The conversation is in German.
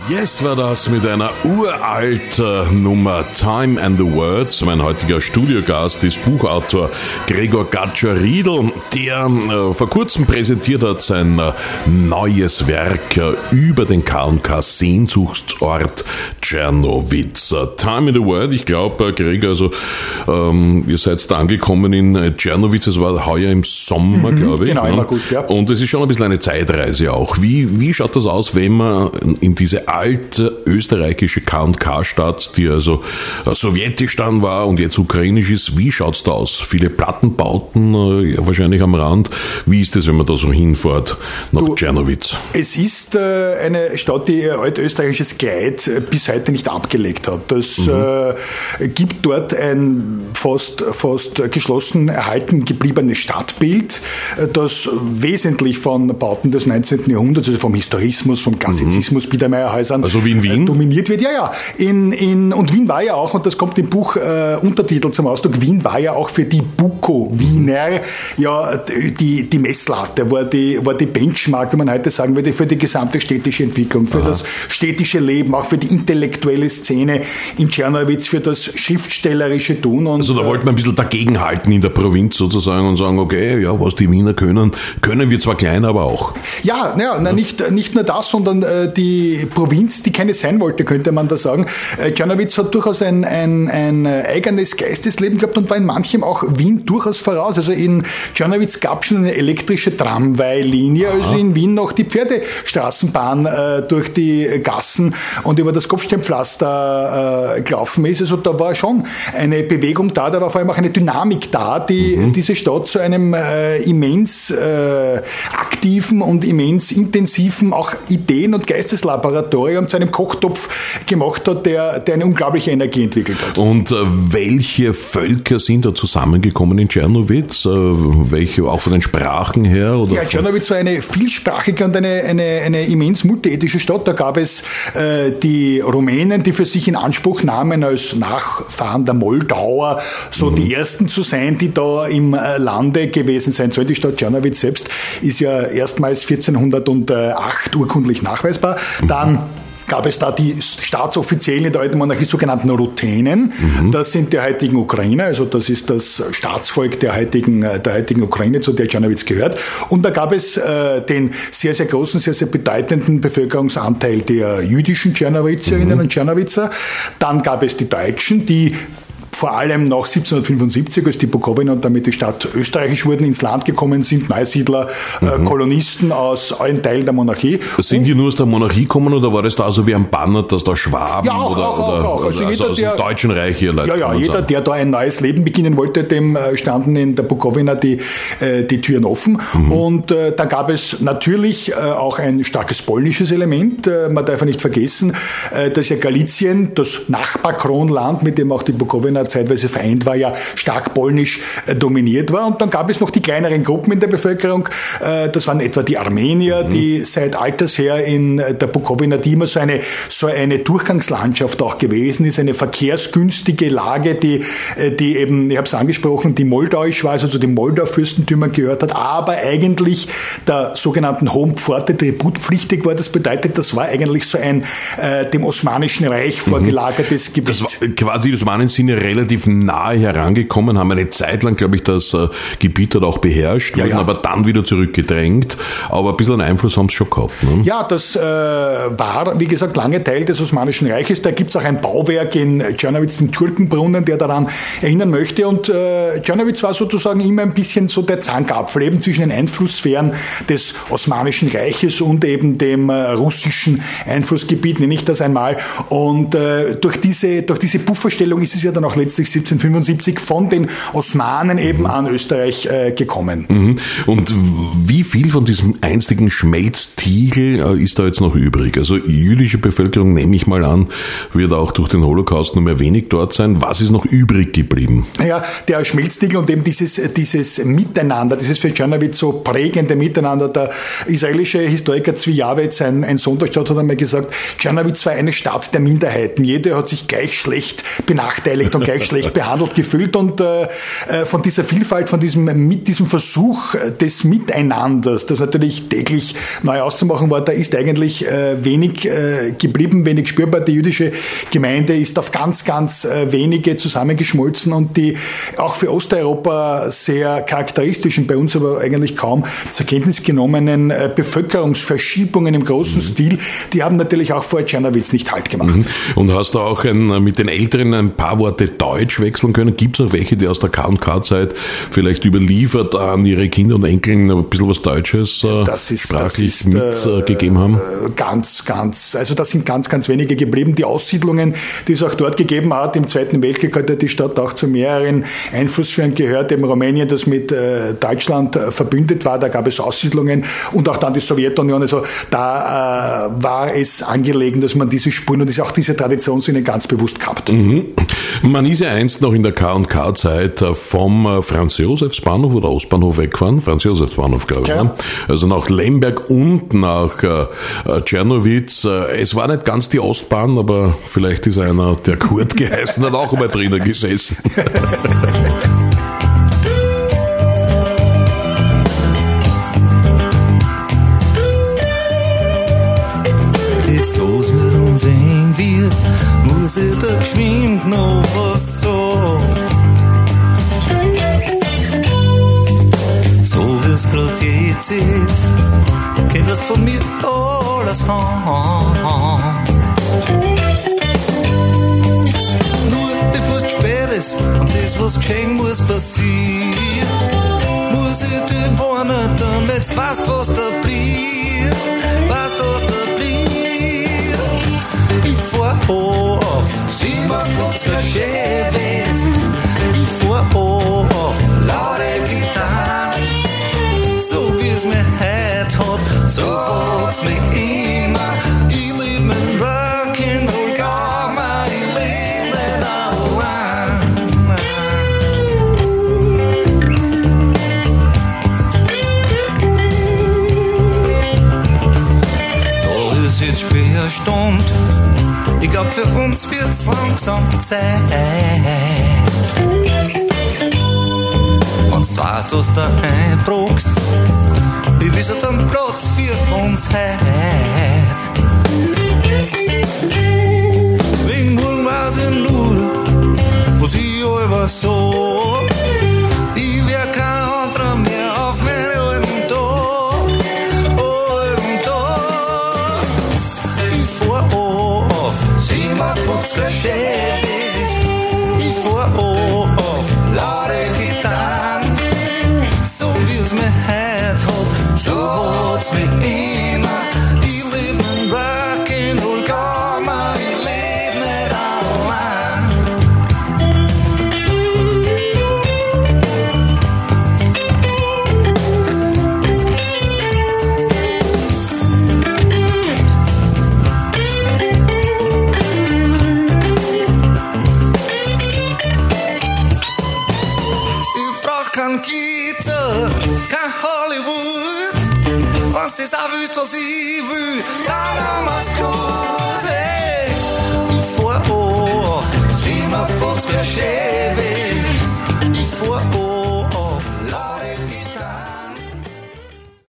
Yes war das mit einer uralten Nummer Time and the Words. Mein heutiger Studiogast ist Buchautor Gregor Gatscher-Riedl, der vor kurzem präsentiert hat sein neues Werk über den K&K Sehnsuchtsort Czernowitz. Time and the Word, ich glaube, Gregor, also ihr seid da angekommen in Czernowitz, es war heuer im Sommer, glaube ich. Genau, im August, ja. Und es ist schon ein bisschen eine Zeitreise auch. Wie schaut das aus, wenn man in diese alte österreichische K&K-Stadt, die also sowjetisch dann war und jetzt ukrainisch ist, wie schaut's da aus? Viele Plattenbauten, ja, wahrscheinlich am Rand. Wie ist es, wenn man da so hinfährt nach Czernowitz? Es ist eine Stadt, die ihr altösterreichisches Kleid bis heute nicht abgelegt hat. Das gibt dort ein fast geschlossen erhalten gebliebenes Stadtbild, das wesentlich von Bauten des 19. Jahrhunderts, also vom Historismus, vom Klassizismus, Biedermeierhäusern also wie in Wien? Dominiert wird. Ja. Und Wien war ja auch, und das kommt im Buch Untertitel zum Ausdruck, Wien war ja auch für die Buko-Wiener ja die Messlatte, war die Benchmark, wie man heute sagen würde, für die gesamte städtische Entwicklung, für das städtische Leben, auch für die intellektuelle Szene in Czernowitz, für das schriftstellerische Tun. Und, also da wollten wir ein bisschen dagegenhalten in der Provinz sozusagen und sagen, okay, ja, was die Wiener können wir zwar klein, aber auch. Ja, nicht nur das, sondern die Provinz, die keine sein wollte, könnte man da sagen. Czernowitz hat durchaus ein eigenes Geistesleben gehabt und war in manchem auch Wien durchaus voraus. Also in Czernowitz gab es schon eine elektrische Tramway-Linie, also in Wien noch die Pferdestraßenbahn durch die Gassen und über das Kopfsteinpflaster gelaufen ist. Also da war schon eine Bewegung da war vor allem auch eine Dynamik da, die diese Stadt zu einem immens aktiven und immens intensiven auch Ideen- und Geisteslaboratorium zu einem Kochtopf gemacht hat, der eine unglaubliche Energie entwickelt hat. Und welche Völker sind da zusammengekommen in Czernowitz? Welche auch von den Sprachen her? Oder ja, Czernowitz war eine vielsprachige und eine immens multiethnische Stadt. Da gab es die Rumänen, die für sich in Anspruch nahmen, als Nachfahren der Moldauer so die ersten zu sein, die da im Lande gewesen sein sollen. Die Stadt Czernowitz selbst ist ja erstmals 1408 urkundlich nachweisbar. Dann gab es da die Staatsoffiziellen in der alten Monarchie, sogenannten Ruthenen. Das sind die heutigen Ukrainer, also das ist das Staatsvolk der heutigen Ukraine, zu der Czernowitz gehört. Und da gab es den sehr, sehr großen, sehr, sehr bedeutenden Bevölkerungsanteil der jüdischen Czernowitzerinnen und Czernowitzer. Dann gab es die Deutschen, die vor allem nach 1775, als die Bukowina und damit die Stadt österreichisch wurden, ins Land gekommen sind, Neusiedler, Kolonisten aus allen Teilen der Monarchie. Sind die nur aus der Monarchie gekommen oder war das da so wie am Banner, dass da Schwaben ja, auch. Also jeder, aus dem Deutschen Reich hier Leute? Ja, jeder, der da ein neues Leben beginnen wollte, dem standen in der Bukowina die Türen offen. Und da gab es natürlich auch ein starkes polnisches Element. Man darf ja nicht vergessen, dass ja Galizien, das Nachbarkronland, mit dem auch die Bukowina zeitweise vereint war, ja stark polnisch dominiert war. Und dann gab es noch die kleineren Gruppen in der Bevölkerung. Das waren etwa die Armenier, die seit alters her in der Bukowina, die immer so eine Durchgangslandschaft auch gewesen ist, eine verkehrsgünstige Lage, die eben, ich habe es angesprochen, die moldauisch war, also zu den Moldau-Fürstentümern gehört hat, aber eigentlich der sogenannten Hohen Pforte tributpflichtig war. Das bedeutet, das war eigentlich so ein dem Osmanischen Reich vorgelagertes Gebiet. Das war, quasi die Osmanen sind ja relativ nahe herangekommen, haben eine Zeit lang, glaube ich, das Gebiet dort auch beherrscht, wurden aber dann wieder zurückgedrängt. Aber ein bisschen Einfluss haben sie schon gehabt. Ne? Ja, das war, wie gesagt, lange Teil des Osmanischen Reiches. Da gibt es auch ein Bauwerk in Czernowitz, den Türkenbrunnen, der daran erinnern möchte. Und Czernowitz war sozusagen immer ein bisschen so der Zankapfel eben zwischen den Einflusssphären des Osmanischen Reiches und eben dem russischen Einflussgebiet, nenne ich das einmal. Und durch diese Pufferstellung ist es ja dann auch letztlich 1775 von den Osmanen eben an Österreich gekommen. Und wie viel von diesem einstigen Schmelztiegel ist da jetzt noch übrig? Also jüdische Bevölkerung, nehme ich mal an, wird auch durch den Holocaust nur mehr wenig dort sein. Was ist noch übrig geblieben? Ja, der Schmelztiegel und eben dieses Miteinander, dieses für Czernowitz so prägende Miteinander. Der israelische Historiker Zvi Javed, ein Sonderstaat, hat einmal gesagt, Czernowitz war eine Stadt der Minderheiten. Jeder hat sich gleich schlecht benachteiligt und gleich gleich schlecht behandelt gefühlt und von dieser Vielfalt, mit diesem Versuch des Miteinanders, das natürlich täglich neu auszumachen war, da ist eigentlich wenig geblieben, wenig spürbar. Die jüdische Gemeinde ist auf ganz, ganz wenige zusammengeschmolzen und die auch für Osteuropa sehr charakteristischen, bei uns aber eigentlich kaum zur Kenntnis genommenen Bevölkerungsverschiebungen im großen Stil, die haben natürlich auch vor Czernowitz nicht Halt gemacht. Und hast du auch mit den Älteren ein paar Worte Deutsch wechseln können? Gibt es auch welche, die aus der K&K-Zeit vielleicht überliefert an ihre Kinder und Enkeln ein bisschen was Deutsches sprachlich mitgegeben haben? Also das sind ganz, ganz wenige geblieben. Die Aussiedlungen, die es auch dort gegeben hat, im Zweiten Weltkrieg hat die Stadt auch zu mehreren Einflussführern gehört. Eben Rumänien, das mit Deutschland verbündet war, da gab es Aussiedlungen und auch dann die Sowjetunion. Also da war es angelegen, dass man diese Spuren und auch diese Traditionssinne ganz bewusst gehabt. Man ist ja einst noch in der K&K-Zeit vom Franz-Josefs-Bahnhof oder Ostbahnhof weggefahren. Franz-Josefs-Bahnhof, glaube ich. Ja. Ne? Also nach Lemberg und nach Czernowitz. Es war nicht ganz die Ostbahn, aber vielleicht ist einer, der Kurt geheißen hat, auch mal drinnen gesessen. Jetzt los mit uns irgendwie, muss ich da geschwind noch was sagen. So wie's grad jetzt ist, könntest von mir alles haben. Nur bevor es spät ist und das, was geschehen muss, passiert, muss ich dir warnen, damit du weißt, was da blieb. Weißt, was da blieb. Ich fahr auf 57er Chevys. Ich fahr auf laute Gitarren. So wie's mir heute hat, so hat's mich immer. Ich lieb mein Rock'n'Roll Gamma, ich leb nicht allein. Da ist jetzt schwer Stund, ich glaub für uns wird's langsam Zeit. Wenn's du weißt, was du einbrauchst, ich wisse dann Platz für uns heut. Wegen morgen weiß ich nur, was ich allweil so. Ich wär kein anderer mehr auf meinen alten Tag. Ich fahr auf 57er Chevys. Ich fahr auf laute Gitarren. So wie's mir heut hat, so hat's mich immer. Ich leb mein Rock'n'Roll Gamma, ich leb nicht allein. Ich brauch kein Glitter, kein Hollywood. Wenn's das auch willst, was ich will, dann mach's gut, hey. Ich fahr auf 57er Chevy.